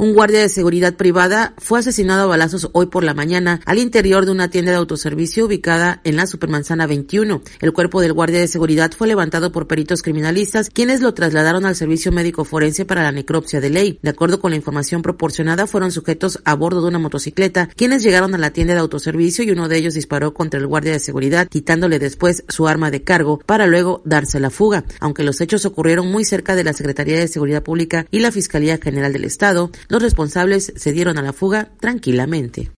Un guardia de seguridad privada fue asesinado a balazos hoy por la mañana al interior de una tienda de autoservicio ubicada en la Supermanzana 21. El cuerpo del guardia de seguridad fue levantado por peritos criminalistas, quienes lo trasladaron al servicio médico forense para la necropsia de ley. De acuerdo con la información proporcionada, fueron sujetos a bordo de una motocicleta, quienes llegaron a la tienda de autoservicio y uno de ellos disparó contra el guardia de seguridad, quitándole después su arma de cargo para luego darse la fuga. Aunque los hechos ocurrieron muy cerca de la Secretaría de Seguridad Pública y la Fiscalía General del Estado, los responsables se dieron a la fuga tranquilamente.